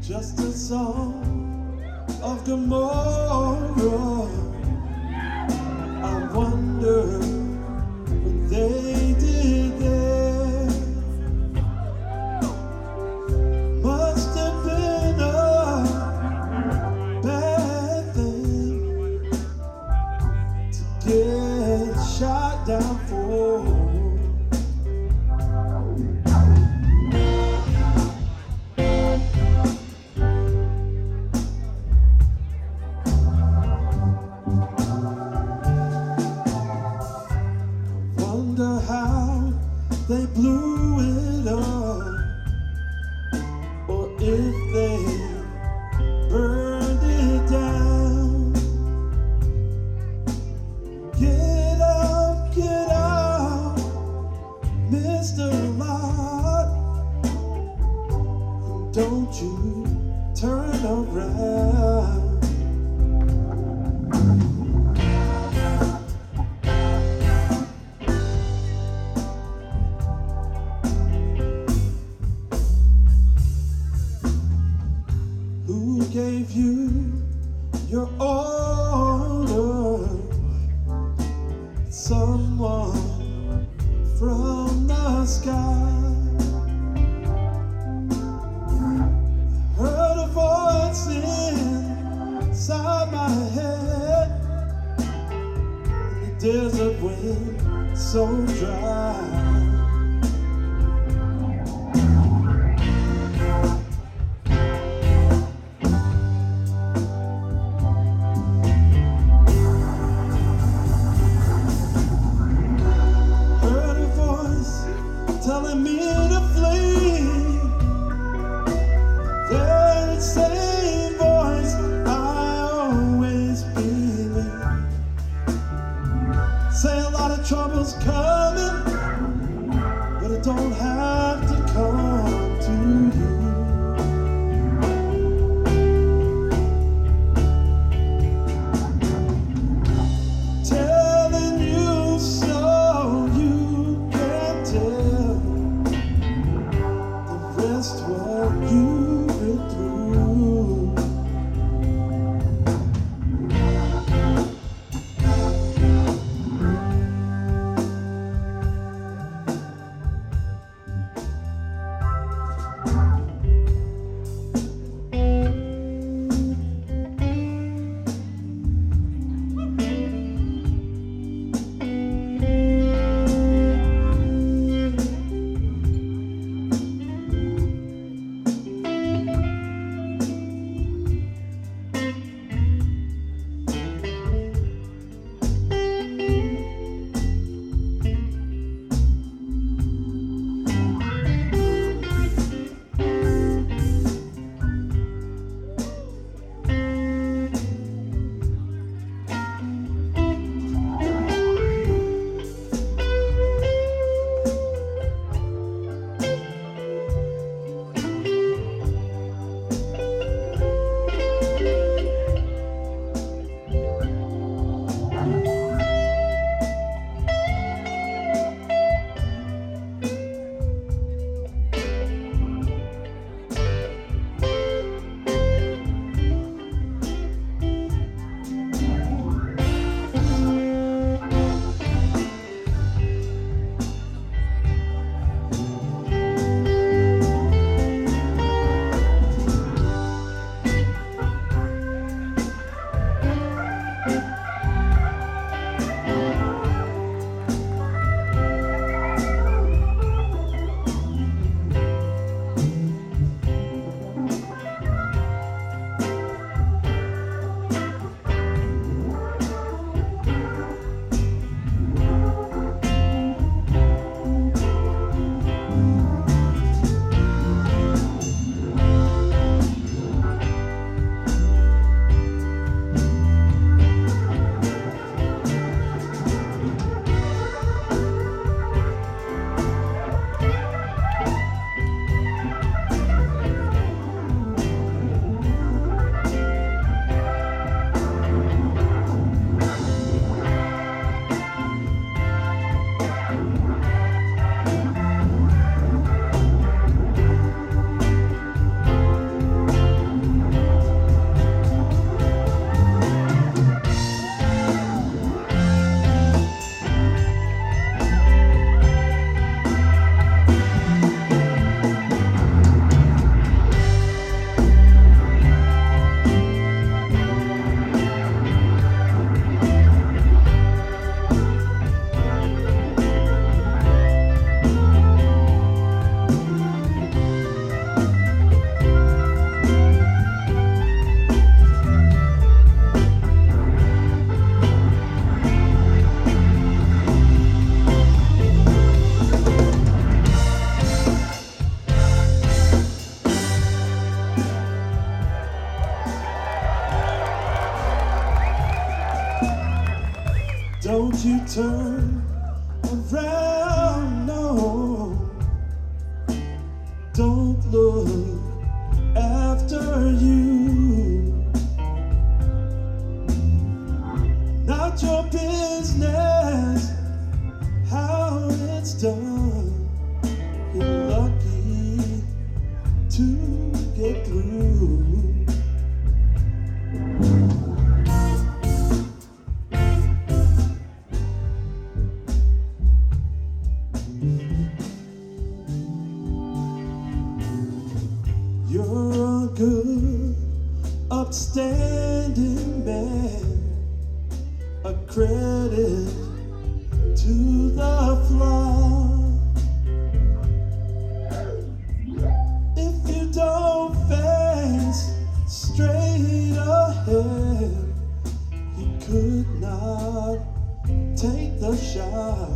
Just a song of tomorrow. I wonder what they did there. Must have been a bad thing to get shot down for. Wonder how they blew it up, or if they burned it down. Get out, Mr. Lot, and don't you turn around. Who gave you your order? Someone from the sky. Heard a voice inside my head. The desert wind so dry. Telling me to flee. That same voice I always believe. Say a lot of trouble's coming, you turn around, no, don't look after you. Not your business how it's done. You're lucky to get through. You're a good, upstanding man, a credit to the flock. If you don't face straight ahead, you could not take the shot.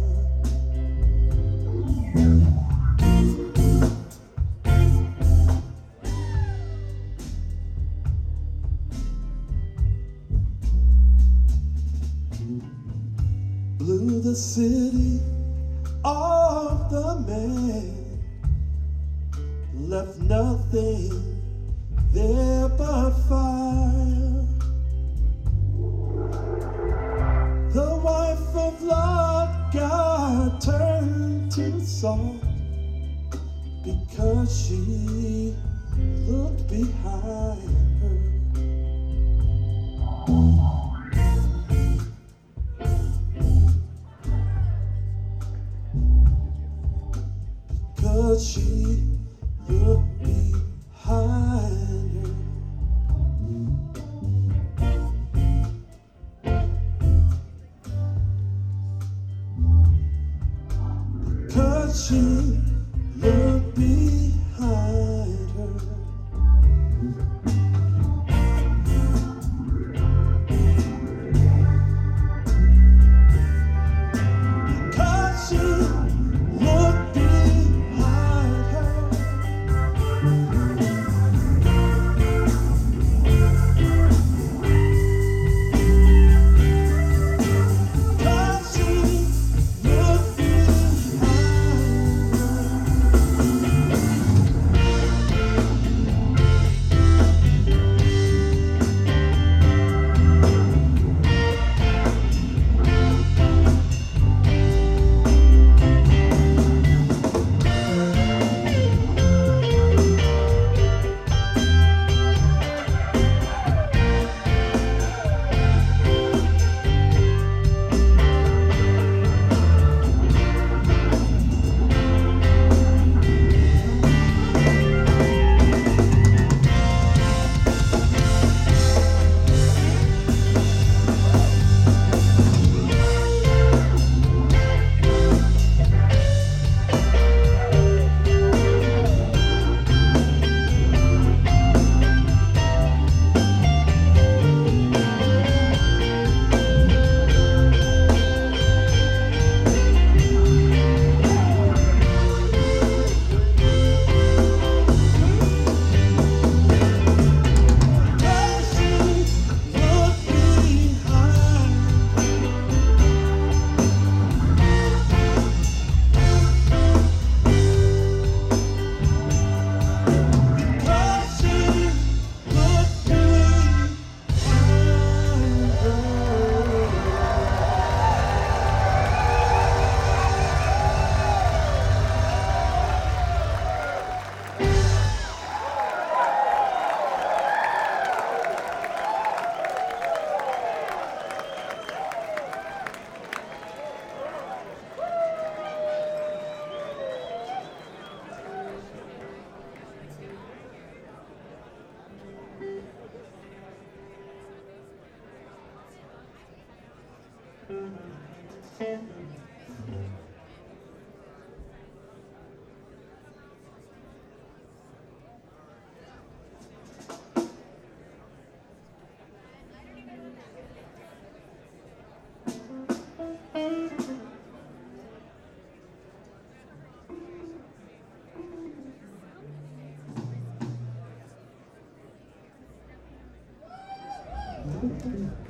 Blew the city off the man, left nothing there but fire. The wife of Lot got turned to salt because she looked behind her. Because she looked behind her. Because she looked behind her. Because she looked behind her. Because she looked behind Thank you.